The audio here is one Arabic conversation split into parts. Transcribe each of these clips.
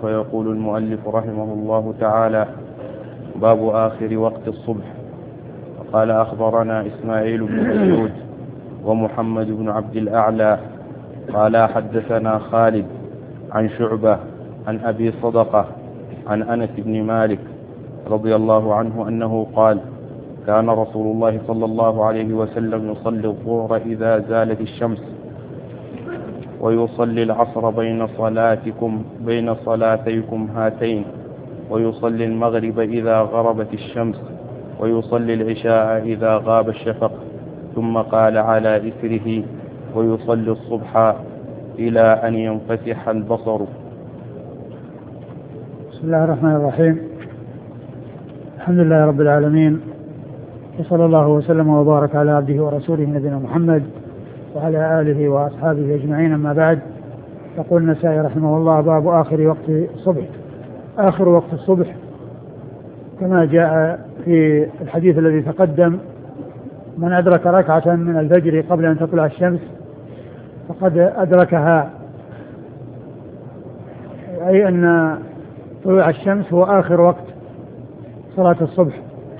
فيقول المؤلف رحمه الله تعالى: باب آخر وقت الصبح. قال: أخبرنا إسماعيل بن مسعود ومحمد بن عبد الأعلى قال: حدثنا خالد عن شعبة عن أبي صدقة عن أنس بن مالك رضي الله عنه أنه قال: كان رسول الله صلى الله عليه وسلم يصلي الظهر إذا زالت الشمس، ويصلي العصر بين صلاتيكم هاتين، ويصلي المغرب إذا غربت الشمس، ويصلي العشاء إذا غاب الشفق، ثم قال على إثره: ويصلي الصبح إلى أن ينفتح البصر. بسم الله الرحمن الرحيم. الحمد لله رب العالمين، وصلى الله وسلم وبارك على عبده ورسوله نبينا محمد وعلى آله وأصحابه أجمعين، أما بعد. يقول النسائي رحمه الله: باب آخر وقت الصبح. آخر وقت الصبح كما جاء في الحديث الذي تقدم: من أدرك ركعة من الفجر قبل أن تطلع الشمس فقد أدركها، أي أن طلوع الشمس هو آخر وقت صلاة الصبح.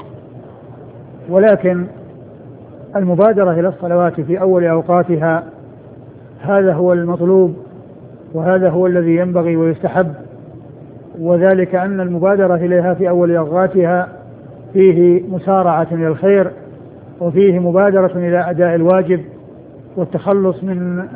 ولكن المبادرة إلى الصلوات في أول أوقاتها هذا هو المطلوب، وهذا هو الذي ينبغي ويستحب، وذلك أن المبادرة إليها في أول أوقاتها فيه مسارعة إلى الخير، وفيه مبادرة إلى أداء الواجب والتخلص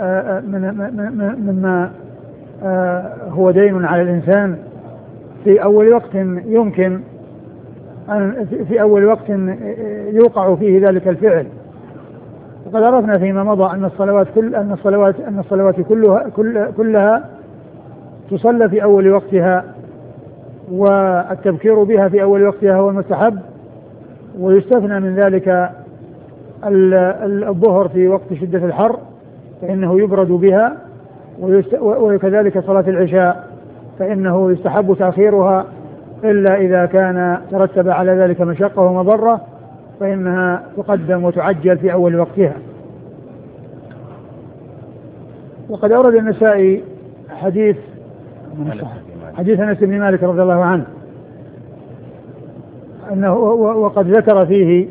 مما هو دين على الإنسان في أول وقت يمكن في أول وقت يوقع فيه ذلك الفعل. وقد عرفنا فيما مضى أن الصلوات كلها تصلى في أول وقتها، والتبكير بها في أول وقتها هو المستحب، ويستثنى من ذلك الظهر في وقت شدة الحر فإنه يبرد بها، وكذلك صلاة العشاء فإنه يستحب تأخيرها إلا إذا كان ترتب على ذلك مشقة ومضرة فإنها تقدم وتعجل في أول وقتها. وقد أورد النسائي حديث أنس بن مالك رضي الله عنه أنه وقد ذكر فيه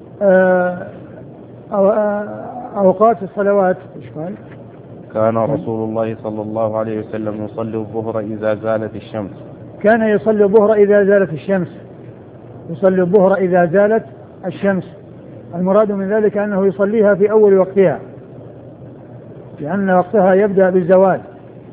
أوقات الصلوات. كان رسول الله صلى الله عليه وسلم يصلي الظهر إذا زالت الشمس. كان يصلي الظهر إذا زالت الشمس. يصلي الظهر إذا زالت الشمس، المراد من ذلك أنه يصليها في أول وقتها، لأن وقتها يبدأ بالزوال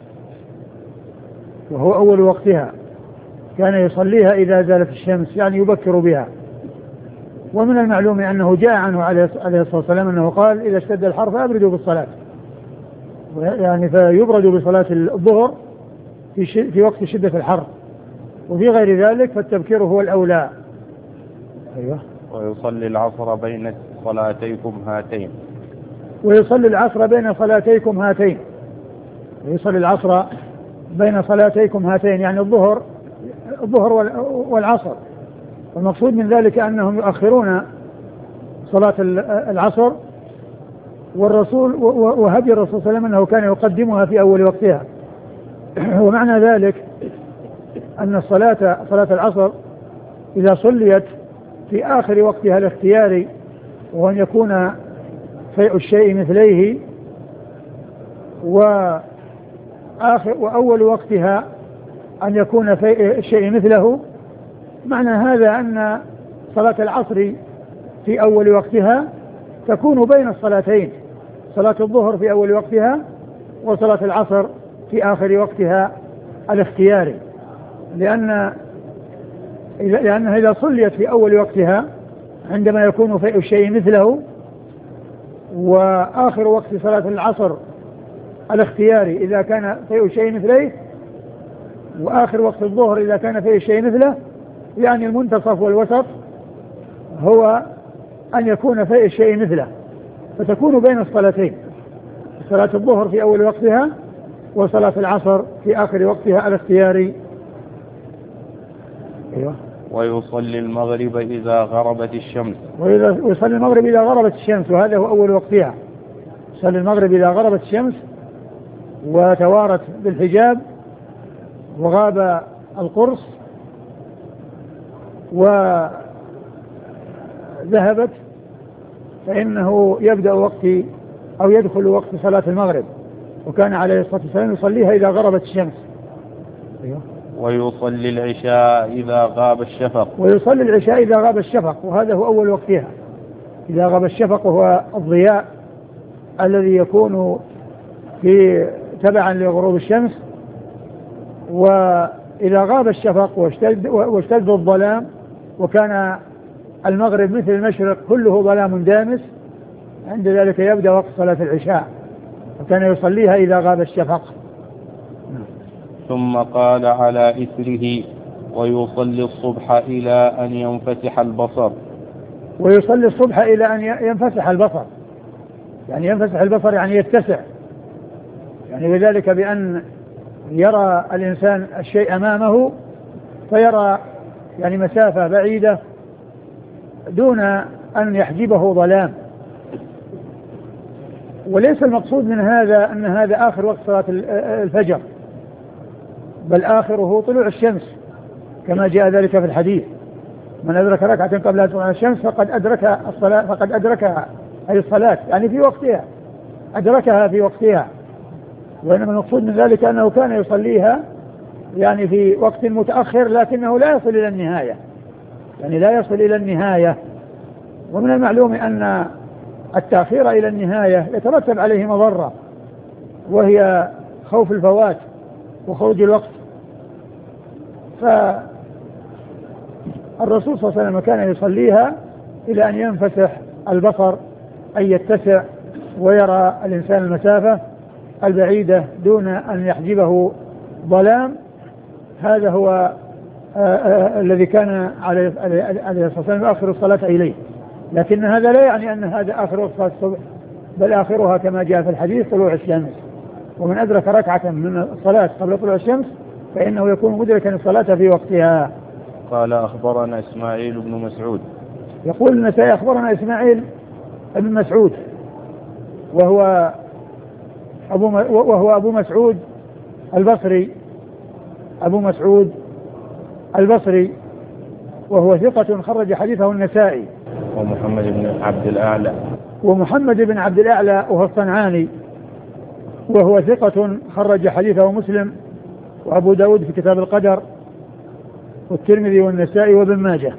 وهو أول وقتها. كان يصليها إذا زالت الشمس، يعني يبكر بها. ومن المعلوم أنه جاء عنه عليه الصلاة والسلام أنه قال: إذا اشتد الحر فأبردوا بالصلاة، يعني فيبرد بصلاة الظهر في وقت شدة الحر. وفي غير ذلك فالتبكير هو الأولى. أيوة. ويصلي العصر بين صلاتيكم هاتين. ويصلي العصر بين صلاتيكم هاتين. ويصلي العصر بين صلاتيكم هاتين، يعني الظهر والعصر. والمقصود من ذلك أنهم يؤخرون صلاة العصر، والرسول وهدي الرسول صلى الله عليه وسلم أنه كان يقدمها في أول وقتها. ومعنى ذلك أن صلاة العصر إذا صليت في آخر وقتها الاختياري، وأن يكون فيء الشيء مثليه، وأول وقتها أن يكون فيء الشيء مثله، معنى هذا أن صلاة العصر في أول وقتها تكون بين الصلاتين، صلاة الظهر في أول وقتها وصلاة العصر في آخر وقتها الاختياري، لأنها إذا صليت في أول وقتها عندما يكون فيء الشيء مثله، وآخر وقت صلاة العصر الاختياري إذا كان فيء الشيء مثله، وآخر وقت الظهر إذا كان فيء الشيء مثله، يعني المنتصف والوسط هو أن يكون فيء الشيء مثله، فتكون بين الصلاتين، صلاة الظهر في أول وقتها وصلاة العصر في آخر وقتها الاختياري. أيوة. ويصلي المغرب إذا غربت الشمس. ويصلي المغرب إذا غربت الشمس، وهذا هو أول وقتها. يصلي المغرب إذا غربت الشمس وتوارت بالحجاب، وغاب القرص وذهبت فإنه يبدأ يدخل وقت صلاة المغرب، وكان عليه الصلاة والسلام يصليها إذا غربت الشمس. ويصلي العشاء إذا غاب الشفق. ويصلي العشاء إذا غاب الشفق، وهذا هو أول وقتها. إذا غاب الشفق وهو الضياء الذي يكون تبعا لغروب الشمس، وإذا غاب الشفق واشتد الظلام وكان المغرب مثل المشرق كله ظلام دامس، عند ذلك يبدأ وقت صلاة العشاء، وكان يصليها إذا غاب الشفق. ثم قال على إثره: ويصلي الصبح إلى أن ينفتح البصر. ويصلي الصبح إلى أن ينفتح البصر، يعني ينفتح البصر يعني يتسع، يعني وذلك بأن يرى الإنسان الشيء أمامه فيرى يعني مسافة بعيدة دون أن يحجبه ظلام. وليس المقصود من هذا أن هذا آخر وقت صلاة الفجر، بل آخره طلوع الشمس كما جاء ذلك في الحديث: من أدرك ركعة قبل طلوع الشمس فقد أدرك الصلاة، فقد أدركها، أي الصلاة يعني في وقتها، أدركها في وقتها. وإنما المقصود من ذلك أنه كان يصليها يعني في وقت متأخر، لكنه لا يصل إلى النهاية، يعني لا يصل إلى النهاية. ومن المعلوم أن التأخير إلى النهاية يترتب عليه مضرة، وهي خوف الفوات وخروج الوقت. فالرسول صلى الله عليه وسلم كان يصليها إلى أن ينفتح البصر، أي يتسع ويرى الإنسان المسافة البعيدة دون أن يحجبه ظلام. هذا هو الذي كان عليه الصلاة والسلام آخر الصلاة إليه. لكن هذا لا يعني أن هذا آخر وقت صلاة الصبح، بل آخرها كما جاء في الحديث طلوع الشمس. ومن أدرك ركعة من الصلاة قبل طلوع الشمس فإنه يكون مدركا الصلاة في وقتها. قال: أخبرنا إسماعيل بن مسعود. يقول النسائي: أخبرنا إسماعيل بن مسعود، وهو أبو مسعود البصري، أبو مسعود البصري، وهو ثقة خرج حديثه النسائي. ومحمد بن عبد الأعلى. ومحمد بن عبد الأعلى وهو الصنعاني، وهو ثقة خرج حديثه مسلم وأبو داود في كتاب القدر والترمذي والنسائي وابن ماجه.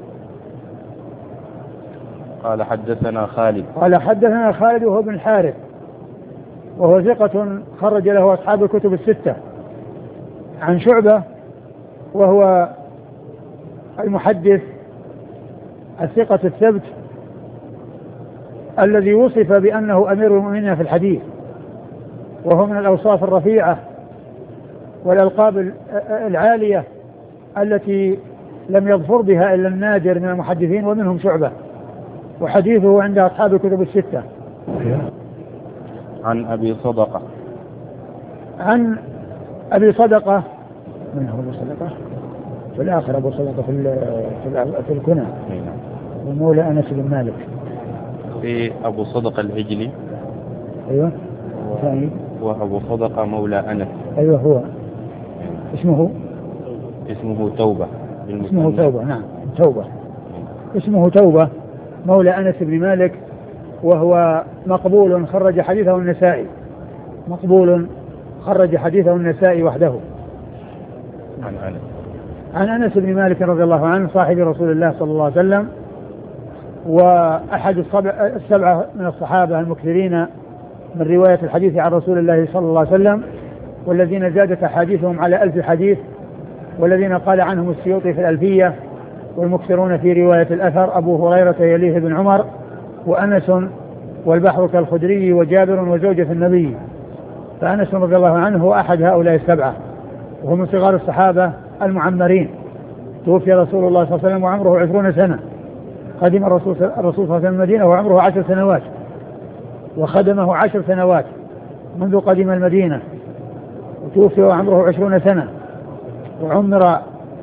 قال: حدثنا خالد. قال: حدثنا خالد وهو بن الحارث، وهو ثقة خرج له أصحاب الكتب الستة. عن شعبة وهو المحدث الثقة الثبت الذي وصف بأنه أمير المؤمنين في الحديث، وهو من الأوصاف الرفيعة والألقاب العالية التي لم يظفر بها إلا النادر من المحدثين، ومنهم شعبة، وحديثه عند أصحاب الكتب الستة. عن أبي صدقة. عن أبي صدقة، من هو أبو صدقة؟ في الآخر أبو صدقة في الكنى، ومولى أنس بن مالك. في أبو صدقة العجلي. أيوة. وأبو صدقة مولى أنس. أيوة هو. اسمه توبة. اسمه توبة، نعم توبة. اسمه توبة مولى أنس بن مالك، وهو مقبول خرج حديثه النسائي، مقبول خرج حديثه النسائي وحده. عن أنس بن مالك رضي الله عنه صاحب رسول الله صلى الله عليه وسلم، وأحد السبعة من الصحابة المكثرين من رواية الحديث عن رسول الله صلى الله عليه وسلم، والذين زادت أحاديثهم على 1000 حديث، والذين قال عنهم السيوطي في الألفية. والمكثرون في رواية الأثر: أبو هريرة يليه بن عمر، وأنس، والبحر كالخدري، وجابر، وزوجة النبي. فأنس رضي الله عنه هو أحد هؤلاء السبعة، وهو من صغار الصحابة المعمرين. توفي رسول الله صلى الله عليه وسلم وعمره 20 سنة. قدم الرسول صلى الله عليه وسلم المدينة وعمره 10 سنوات، وخدمه 10 سنوات منذ قدم المدينة، وتوفي وعمره 20 سنة، وعمر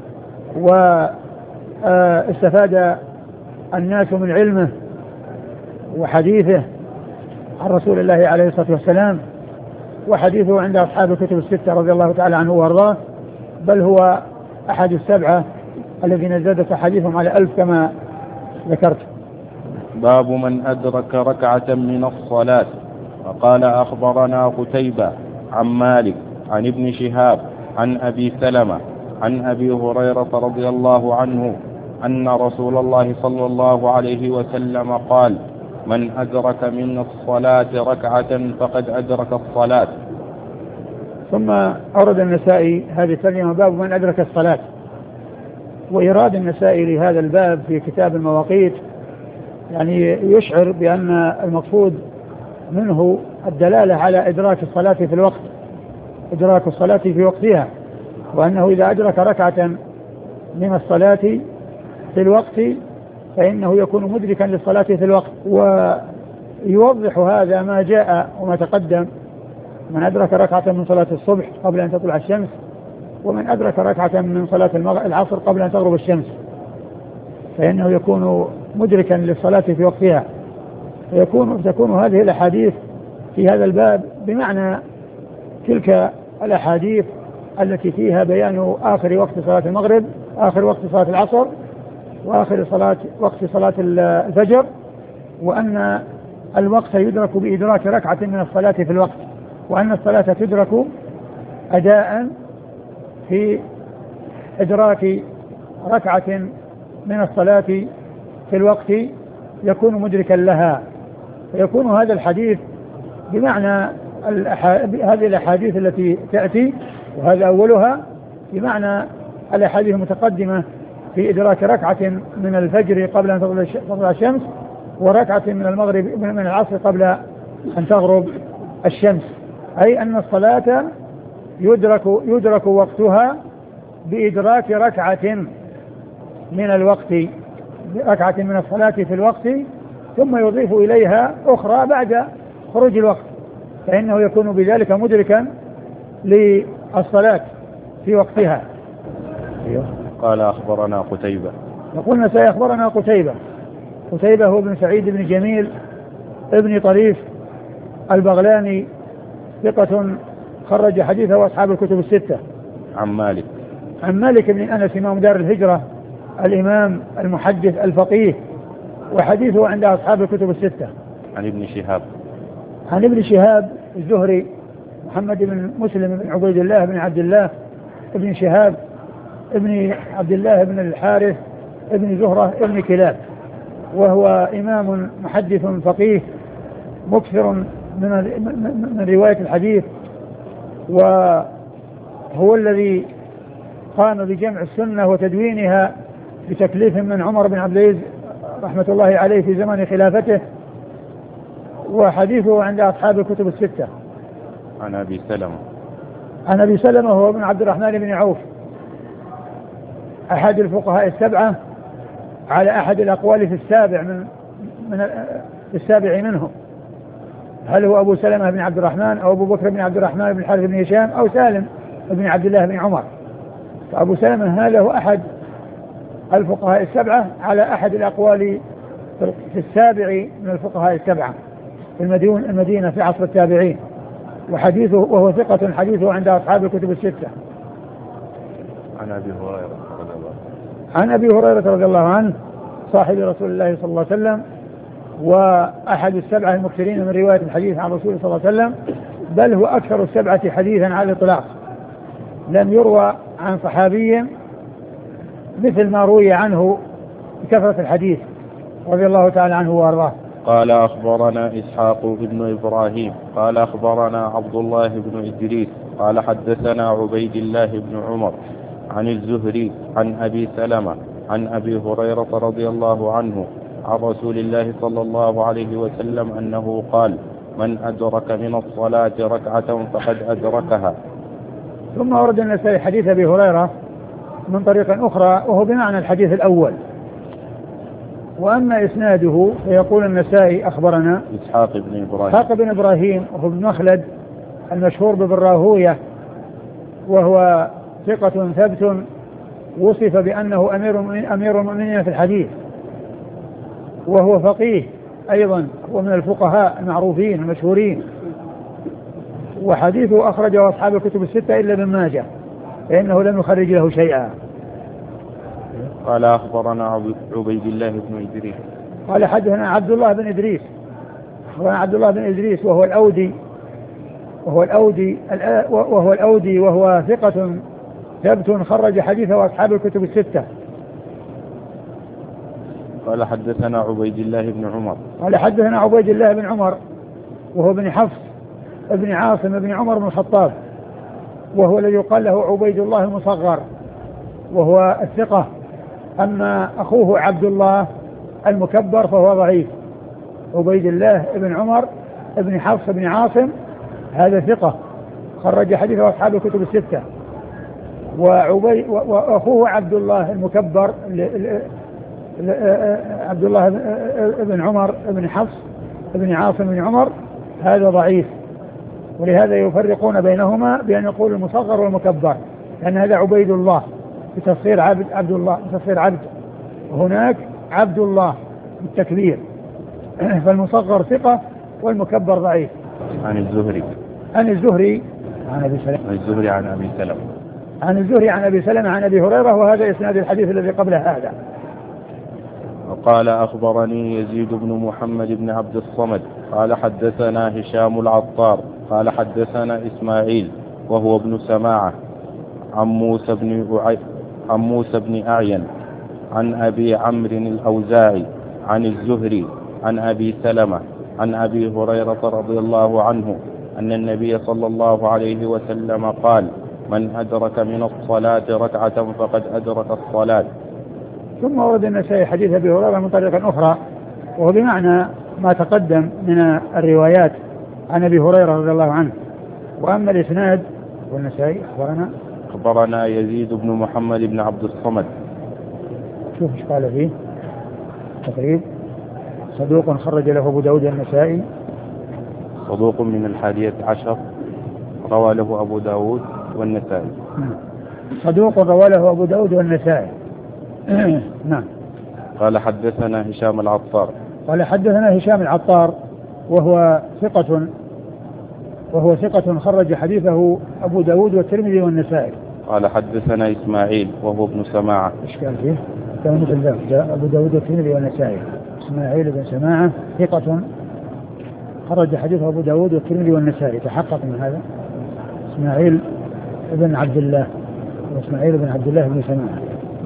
واستفاد الناس من علمه وحديثه عن رسول الله عليه الصلاة والسلام. وحديثه عند أصحاب الكتب الستة رضي الله تعالى عنه وارضاه، بل هو أحد السبعة الذين زادت أحاديثهم على 1000 كما ذكرت. باب من أدرك ركعة من الصلاة. وقال أخبرنا قتيبة عن مالك عن ابن شهاب عن أبي سلمة عن أبي هريرة رضي الله عنه أن رسول الله صلى الله عليه وسلم قال: من أدرك من الصلاة ركعة فقد أدرك الصلاة. ثم أورد النسائي هذه الترجمة: باب من أدرك الصلاة. وإيراد النسائي لهذا الباب في كتاب المواقيت يعني يشعر بأن المقصود منه الدلالة على إدراك الصلاة في الوقت، إدراك الصلاة في وقتها، وأنه إذا أدرك ركعة من الصلاة في الوقت فإنه يكون مدركا للصلاة في الوقت. ويوضح هذا ما جاء وما تقدم: من أدرك ركعة من صلاة الصبح قبل أن تطلع الشمس، ومن أدرك ركعة من صلاة العصر قبل أن تغرب الشمس، فإنه يكون مدركا للصلاة في وقتها. تكون هذه الأحاديث في هذا الباب بمعنى تلك الأحاديث التي فيها بيان آخر وقت صلاة المغرب، آخر وقت صلاة العصر، وآخر وقت صلاة الفجر، وأن الوقت يدرك بإدراك ركعة من الصلاة في الوقت، وأن الصلاة تدرك أداء في إدراك ركعة من الصلاة في الوقت يكون مدركا لها. فيكون هذا الحديث بمعنى هذه الأحاديث التي تأتي، وهذا أولها، بمعنى الأحاديث المتقدمة في إدراك ركعة من الفجر قبل أن تطلع الشمس، وركعة من المغرب من العصر قبل أن تغرب الشمس. أي أن الصلاة يدرك وقتها بإدراك ركعة من الوقت، ركعة من الصلاة في الوقت، ثم يضيف إليها أخرى بعد خروج الوقت، فإنه يكون بذلك مدركا للصلاة في وقتها. قال أخبرنا قتيبة. يقولنا سيخبرنا قتيبة هو بن سعيد بن جميل ابن طريف البغلاني، ثقة خرج حديثه أصحاب الكتب الستة. عن مالك بن أنس إمام دار الهجرة الإمام المحدث الفقيه، وحديثه عند أصحاب الكتب الستة. عن ابن شهاب الزهري محمد بن مسلم بن عبيد الله بن عبد الله ابن شهاب ابن عبد الله بن الحارث ابن زهرة ابن كلاب، وهو إمام محدث فقيه مكثر من رواية الحديث، وهو الذي قام بجمع السنة وتدوينها بتكليف من عمر بن عبد العزيز رحمة الله عليه في زمن خلافته، وحديثه عند أصحاب الكتب الستة. عن أبي سلمة هو ابن عبد الرحمن بن عوف، أحد الفقهاء السبعة على أحد الأقوال في السابع منهم، هل هو أبو سلمة بن عبد الرحمن أو أبو بكر بن عبد الرحمن بن الحارث بن هشام أو سالم بن عبد الله بن عمر. فأبو سلمة هذا هو أحد الفقهاء السبعة على أحد الأقوال في السابع من الفقهاء السبعة في المدينة في عصر التابعين، وحديثه وهو ثقة حديثه عند أصحاب الكتب الستة. عن أبي هريرة رضي الله عنه صاحب رسول الله صلى الله عليه وسلم، وأحد السبعة المكثرين من رواية الحديث عن رسول صلى الله عليه وسلم، بل هو أكثر السبعة حديثا على الإطلاق، لم يروى عن صحابي مثل ما روي عنه بكثرة الحديث رضي الله تعالى عنه وارضاه. قال أخبرنا إسحاق بن إبراهيم قال أخبرنا عبد الله بن إدريس قال حدثنا عبيد الله بن عمر عن الزهري عن أبي سلمة عن أبي هريرة رضي الله عنه عن رسول الله صلى الله عليه وسلم أنه قال: من أدرك من الصلاة ركعة فقد أدركها. ثم ورد النسائي حديث أبي هريرة من طريق أخرى وهو بمعنى الحديث الأول. وأما إسناده فيقول النسائي: أخبرنا إسحاق بن إبراهيم وهو بن مخلد المشهور بابن راهوية، وهو ثقة ثبت وصف بأنه أمير المؤمنين في الحديث، وهو فقيه أيضا ومن الفقهاء المعروفين المشهورين، وحديثه أخرجه أصحاب الكتب الستة إلا ابن ماجه. فإنه لم يخرج له شيئا. قال أخبرنا عبيد الله بن إدريس قال حدثنا عبد الله بن إدريس، وهو الأودي وهو ثقة ثبت خرج حديثه أصحاب الكتب الستة. قال حدثنا عبيد الله بن عمر وهو ابن حفص ابن عاصم ابن عمر بن الخطاب، وهو الذي يقال له عبيد الله المصغر، وهو الثقة. أما أخوه عبد الله المكبر فهو ضعيف. عبيد الله ابن عمر ابن حفص ابن عاصم هذا ثقة خرج حديثه أصحاب الكتب الستة. وأخوه عبد الله المكبر عبد الله ابن عمر ابن حفص ابن عاصم ابن عمر هذا ضعيف، ولهذا يفرقون بينهما بأن يقول المصغر والمكبر، لأن هذا عبيد الله بتصغير عبد الله بتصغير عبد، وهناك عبد الله بالتكبير. فالمصغر ثقة والمكبر ضعيف. عن الزهري عن أبي سلمة عن أبي هريرة، وهذا إسناد الحديث الذي قبل هذا. وقال أخبرني يزيد بن محمد بن عبد الصمد قال حدثنا هشام العطار قال حدثنا إسماعيل وهو ابن سماعة عن موسى بن أعين عن أبي عمرو الأوزاعي عن الزهري عن أبي سلمة عن أبي هريرة رضي الله عنه أن النبي صلى الله عليه وسلم قال: من أدرك من الصلاة ركعة فقد أدرك الصلاة. ثم ورد النسائي حديث أبي هريرة من طريق أخرى، وهو بمعنى ما تقدم من الروايات عن أبي هريرة رضي الله عنه. وأما الإسناد والنسائي أخبرنا يزيد بن محمد بن عبد الصمد. شوف ايش قال فيه تقريب: صدوق خرج له أبو داود النسائي. صدوق من 11 روى له أبو داود والنسائي. صدوق روى له أبو داود والنسائي. نعم. قال حدثنا هشام العطار وهو ثقة خرج حديثه أبو داود والترمذي والنسائي. قال حدثنا إسماعيل وهو ابن سماعة. إيش قال فيه؟ كان مثل ذلك أبو داود والترمذي والنسائي. إسماعيل بن سماعة ثقة خرج حديثه أبو داود والترمذي والنسائي. تحقق من هذا. إسماعيل بن عبد الله بن سماعة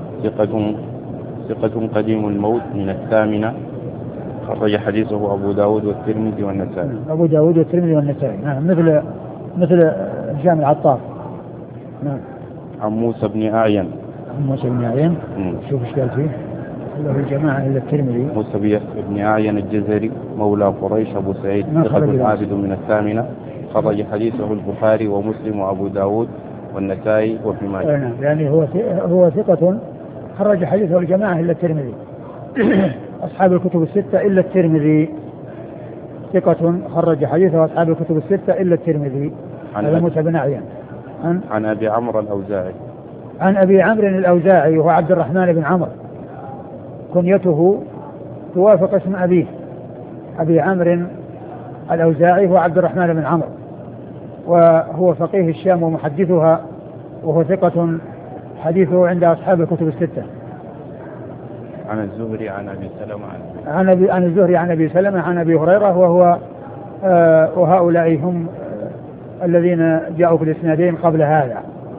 ثقة قديم الموت من 8 خرج حديثه أبو داود والترمذي والنسائي. أبو داود والترمذي والنسائي. نعم. مثل هشام العطار. نعم. عن موسى بن أعين. شوف ايش قال فيه. له الجماعة إلا الترمذي. موسى بن أعين الجزري مولى قريش أبو سعيد ثقة عابد من 8 خرج حديثه البخاري ومسلم وأبو داود والنسائي وابن ماجه. نعم. يعني هو ثقة خرج حديثه الجماعة إلا الترمذي. أصحاب الكتب الستة إلا الترمذي. ثقة خرج حديثه أصحاب الكتب الستة إلا الترمذي. هذا موسى بن أعين. عن أبي عمرو الأوزاعي. عن أبي عمرو الأوزاعي وهو عبد الرحمن بن عمرو، كنيته توافق اسم أبيه. أبي عمرو الأوزاعي هو عبد الرحمن بن عمرو، وهو فقيه الشام ومحدثها، وهو ثقة حديثه عند أصحاب الكتب الستة. عن الزهري عن أبي سلمة عن الزهري عن أبي سلمة عن أبي هريرة، وهؤلاء هم الذين جاءوا في الإسنادين قبل هذا.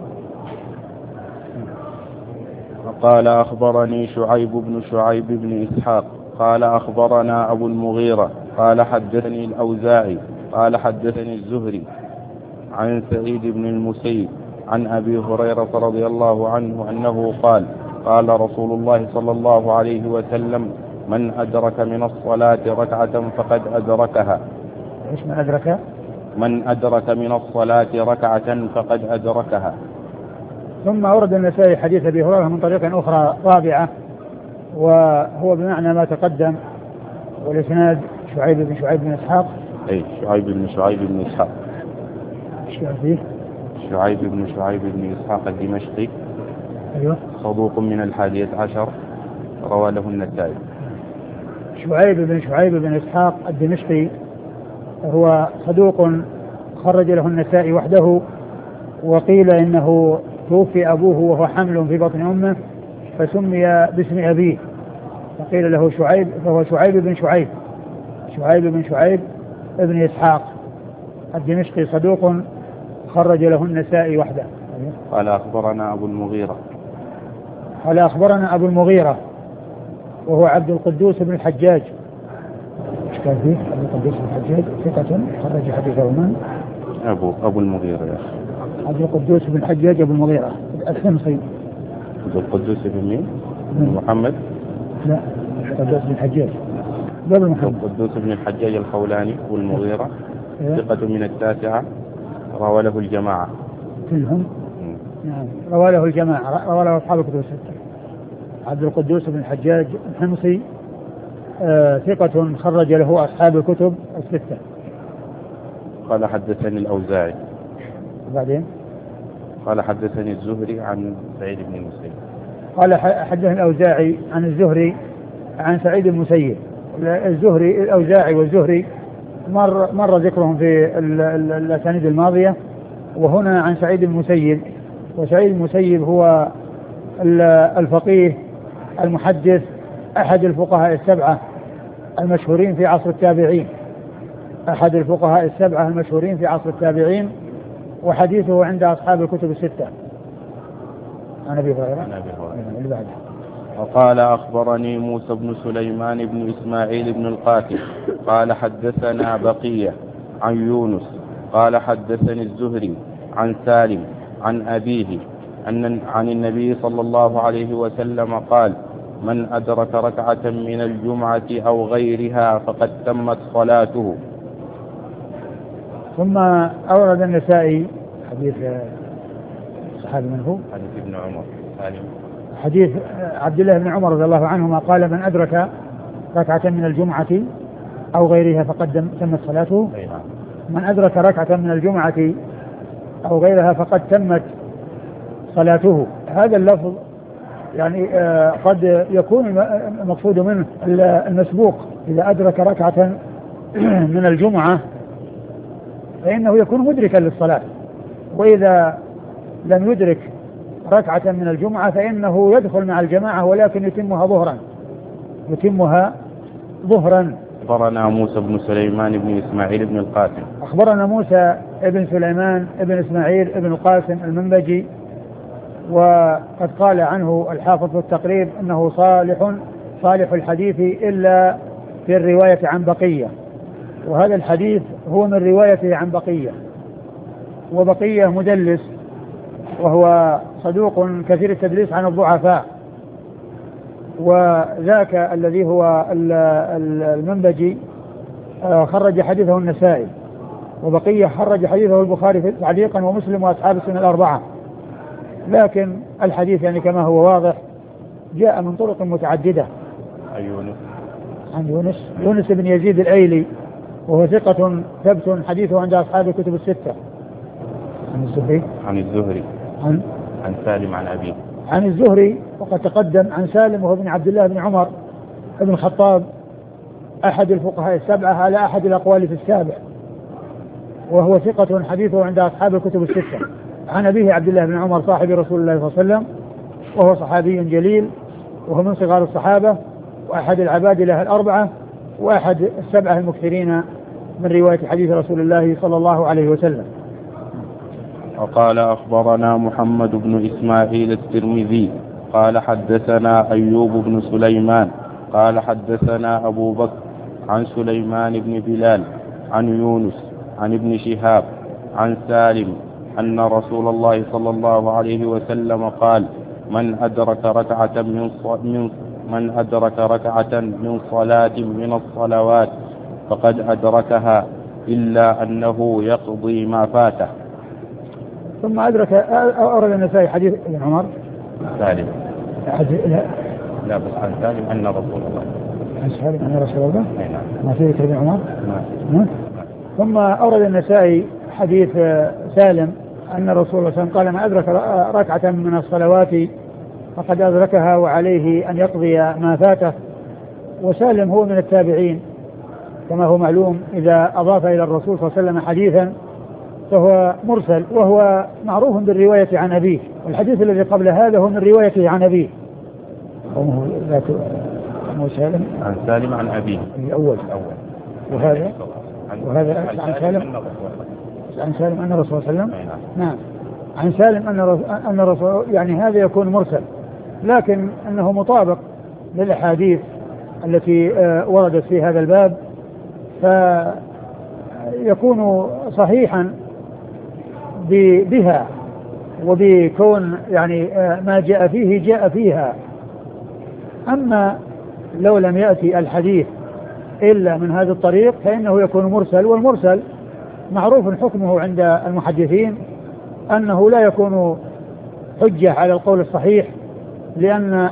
قال أخبرني شعيب بن إسحاق قال أخبرنا أبو المغيرة قال حدثني الأوزاعي قال حدثني الزهري عن سعيد بن المسيب عن أبي هريرة رضي الله عنه أنه قال: قال رسول الله صلى الله عليه وسلم: من أدرك من الصلاة ركعة فقد أدركها. إيش من أدرك؟ من أدرك من الصلاة ركعة فقد أدركها. ثم أورد النسائي حديث أبي هريرة من طريق أخرى رابعة، وهو بمعنى ما تقدم، والإسناد شعيب بن إسحاق. أي شعيب بن إسحاق. إيش قال فيه؟ شعيب بن إسحاق الدمشقي. أيوه. صدوق من 11 روى له النسائي. شعيب بن إسحاق الدمشقي هو صدوق خرج له النسائي وحده، وقيل إنه توفي أبوه وهو حمل في بطن أمه فسمي باسم أبيه فقيل له شعيب فهو شعيب بن شعيب بن شعيب ابن إسحاق الدمشقي صدوق خرج له النسائي وحده. قال أخبرنا أبو المغيرة. قال أخبرنا أبو المغيرة وهو عبد القدوس بن الحجاج. ايش كان فيه؟ عبد القدوس بن الحجاج ثقة خرج حديثه من؟ أبو المغيرة يا أخي. عبد القدوس بن الحجاج أبو المغيرة الحمصي. عبد القدوس بن مين؟ بن محمد؟ لا القدوس بن الحجاج قبل محمد. عبد القدوس بن الحجاج الخولاني والمغيرة ثقة من التاسعة روى له الجماعة كلهم. نعم روى له الجماعة، روى له أصحاب الكتب الستة. عبد القدوس بن الحجاج الحمصي ثقة خرج له أصحاب الكتب الستة. قال حدثني الأوزاعي. وبعدين قال حدثني الزهري عن سعيد بن المسيب. قال حدثني الأوزاعي عن الزهري عن سعيد بن المسيب. الزهري الأوزاعي والزهري مر ذكرهم في الأسانيد الماضية، وهنا عن سعيد بن المسيب. وسعيد بن المسيب هو الفقيه المحدث أحد الفقهاء السبعة المشهورين في عصر التابعين، أحد الفقهاء السبعة المشهورين في عصر التابعين، وحديثه عند أصحاب الكتب الستة. عن أبي هريرة. اللي بعده. وقال أخبرني موسى بن سليمان بن إسماعيل بن القاسم قال حدثنا بقية عن يونس قال حدثني الزهري عن سالم عن أبيه عن النبي صلى الله عليه وسلم قال: من أدرك ركعة من الجمعة أو غيرها فقد تمت صلاته. ثم أورد النسائي حديث صحابي من هو؟ حديث ابن عمر سالم. حديث عبد الله بن عمر رضي الله عنهما قال: من أدرك ركعة من الجمعة أو غيرها فقد تمت صلاته. من أدرك ركعة من الجمعة أو غيرها فقد تمت صلاته. هذا اللفظ يعني قد يكون المقصود منه المسبوق، إذا أدرك ركعة من الجمعة فإنه يكون مدركا للصلاة، وإذا لم يدرك ركعة من الجمعة فإنه يدخل مع الجماعة ولكن يتمها ظهرا. أخبرنا موسى بن سليمان بن إسماعيل بن القاسم. أخبرنا موسى بن سليمان بن إسماعيل بن القاسم المنبجي، وقد قال عنه الحافظ في التقريب أنه صالح الحديث إلا في الرواية عن بقية، وهذا الحديث هو من روايته عن بقية، وبقية مدلس وهو صدوق كثير التدليس عن الضعفاء، وذاك الذي هو المنبجي خرج حديثه النسائي، وبقية خرج حديثه البخاري تعليقا ومسلم وأصحاب السنة الأربعة. لكن الحديث يعني كما هو واضح جاء من طرق متعددة. عن يونس بن يزيد الأيلي، وهو ثقة ثبت حديثه عند أصحاب الكتب الستة. عن الزهري عن سالم عن أبيه. عن الزهري وقد تقدم عن سالم وهو ابن عبد الله بن عمر بن الخطاب أحد الفقهاء السبعة على أحد الأقوال في السابع، وهو ثقة حديثه عند أصحاب الكتب الستة. عن أبيه عبد الله بن عمر صاحب رسول الله صلى الله عليه وسلم، وهو صحابي جليل، وهو من صغار الصحابة وأحد العبادلة الأربعة وأحد السبعة المكثرين من رواية حديث رسول الله صلى الله عليه وسلم. وقال أخبرنا محمد بن إسماعيل الترمذي قال حدثنا أيوب بن سليمان قال حدثنا أبو بكر عن سليمان بن بلال عن يونس عن ابن شهاب عن سالم أن رسول الله صلى الله عليه وسلم قال: من أدرك ركعة من صلاة من الصلوات فقد أدركها إلا أنه يقضي ما فاته. ثم أدرك أورد النسائي حديث ابن عمر سالم. لا بس عن سالم أن رسول الله. عن سالم أن رسول الله. نعم. ما في ذكر ابن عمر. نعم. ثم أورد النسائي حديث سالم أن رسول الله صلى الله عليه وسلم قال: ما أدرك ركعة من الصلوات فقد أدركها وعليه أن يقضي ما فاته. وسالم هو من التابعين كما هو معلوم، إذا أضاف إلى الرسول صلى الله عليه وسلم حديثا فهو مرسل، وهو معروف بالرواية عن أبيه، والحديث الذي قبل هذا هو من روايته عن أبيه. أم سالم عن سالم عن أبيه الأول، وهذا عن سالم أن الرسول صلى الله عليه وسلم. نعم، عن سالم أن الرسول، يعني هذا يكون مرسل، لكن أنه مطابق للأحاديث التي وردت في هذا الباب، فيكون صحيحا بها، وبكون يعني ما جاء فيه جاء فيها. أما لو لم يأتي الحديث إلا من هذا الطريق فإنه يكون مرسل، والمرسل معروف حكمه عند المحدثين أنه لا يكون حجة على القول الصحيح، لأن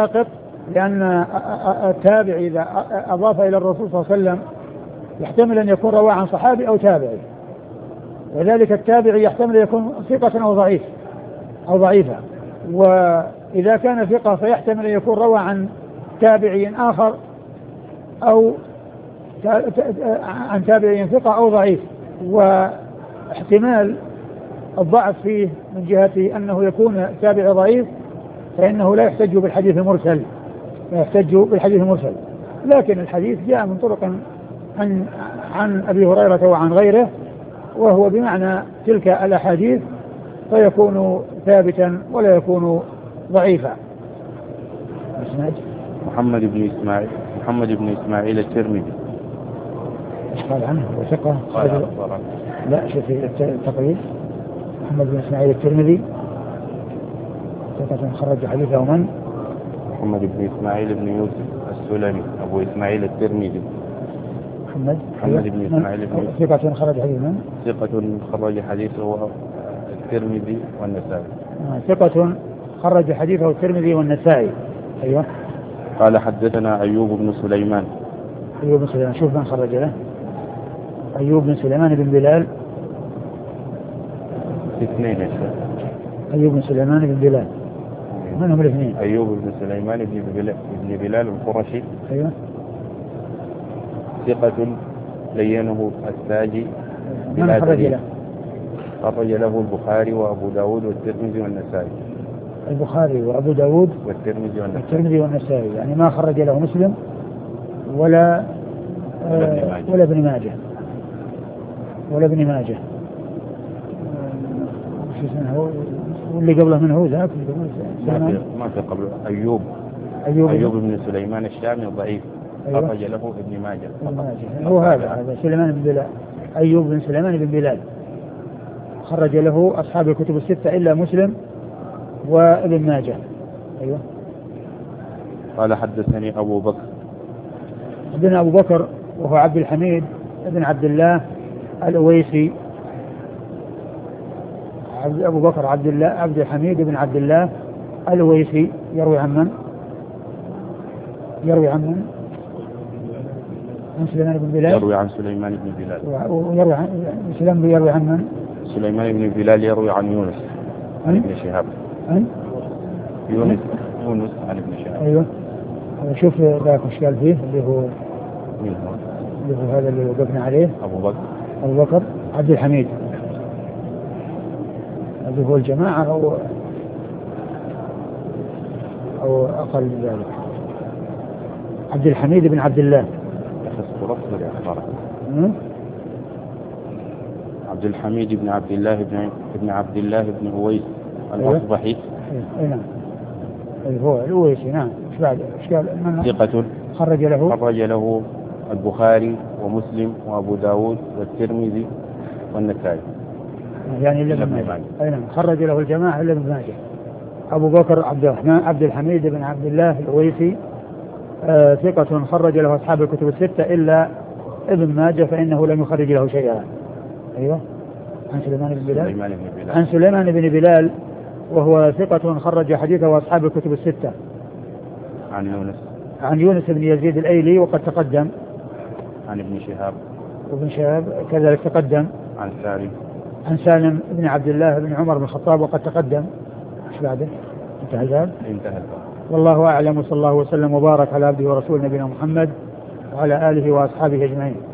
التابع إذا أضاف إلى الرسول صلى الله عليه وسلم يحتمل أن يكون رواه عن صحابي أو تابعي، وذلك التابع يحتمل أن يكون ثقة أو ضعيفة، وإذا كان ثقة فيحتمل أن يكون روى عن تابعي آخر أو عن تابعي ثقة أو ضعيف، واحتمال الضعف فيه من جهة أنه يكون تابع ضعيف فإنه لا يحتج بالحديث المرسل، لكن الحديث جاء من طرق عن أبي هريرة وعن غيره، وهو بمعنى تلك الأحاديث، فيكون ثابتا ولا يكون ضعيفا. محمد بن إسماعيل الترمذي. ايش قال عنه؟ وثقة؟ لا، شوف التقريب. محمد بن إسماعيل الترمذي ثقة خرج حديثه من؟ محمد بن إسماعيل بن يوسف السلمي أبو إسماعيل الترمذي. محمد بن إسماعيل بن يوسف ثقة خرج حديثه من؟ ثقة خرج حديثه الترمذي والنسائي. ثقة خرج حديثه الترمذي والنسائي. أيوة. قال حدثنا أيوب بن سليمان. شوف من خرج له. أيوب بن سليمان بن بلال. اثنين يا شيخ. أيوب بن سليمان بن بلال. من هم الاثنين؟ أيوب بن سليمان بن بلال القرشي. أيوة. ثقة لينه الساجي. من خرج له؟ خرج له البخاري وأبو داود والترمذي والنسائي. البخاري وأبو داود والترمذي والنسائي، يعني ما خرج له مسلم ولا ابن ماجه. واللي قبله من هو ذاك؟ ما في قبل أيوب بن سليمان الشامي ضعيف. أيوة. خرج له ابن ماجه. هو هذا سليمان بن بلال. أيوب بن سليمان بن بلال خرج له أصحاب الكتب الستة إلا مسلم وابن ماجه. أيوة. قال حدثني أبو بكر. ابن أبو بكر وهو عبد الحميد ابن عبد الله الأويسي. أبو بكر عبد الحميد بن عبد الله الأويسي يروي عن من؟ عن سليمان بن بلال. يروي عن سليمان بن بلال. ويروي عن يروي عن من؟ سليمان بن بلال يروي عن يونس عن ابن شهاب. يونس عن ابن شهاب. أيوة. شوف ذاك ايش قال فيه اللي هو هذا اللي وقفنا عليه. أبو بكر عبد الحميد، هذا هو الجماعة أو أقل من ذلك. عبد الحميد بن عبد الله. عبد الحميد بن عبد الله بن أويس الأصبحي. أي نعم. هو الأويسي. نعم. ايش بعد؟ ايش قال؟ ثقة خرج له البخاري ومسلم وأبو داود والترمذي والنسائي. يعني إلا ابن ماجه. أي نعم. خرج له الجماعة إلا ابن ماجه. أبو بكر عبد الحميد بن عبد الله الأويسي ثقة خرج له أصحاب الكتب الستة إلا ابن ماجه فإنه لم يخرج له شيئا. أيوة. عن سليمان بن بلال وهو ثقة خرج حديثه أصحاب الكتب الستة. عن يونس بن يزيد الأيلي وقد تقدم. عن ابن شهاب كذلك تقدم. عن سالم بن عبد الله بن عمر بن الخطاب وقد تقدم. ايش بعده؟ انتهى الباب. والله أعلم، وصلى الله وسلم وبارك على عبده ورسوله نبينا محمد وعلى آله وأصحابه أجمعين.